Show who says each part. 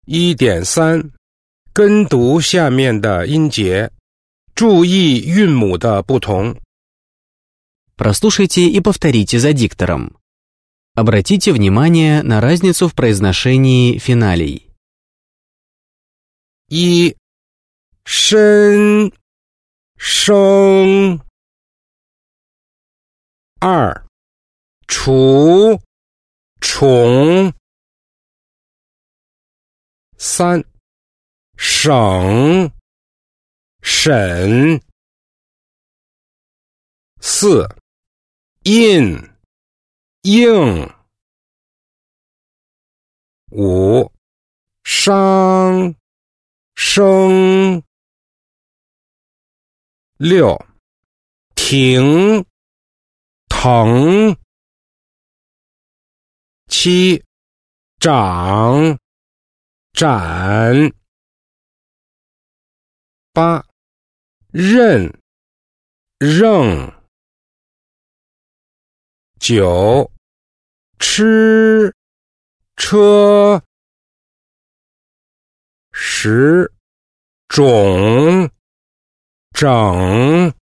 Speaker 1: 1.3 跟读下面的音节，注意韵母的不同。
Speaker 2: Прослушайте и повторите за диктором. Обратите внимание на разницу в произношении финалей.
Speaker 1: 1. 身生。 2. 除虫。 3. 省审。 4. 印应。 5. 伤生。 6. 停疼。 7. 长展。 8. 认扔。 9. 吃车。 10. 种整。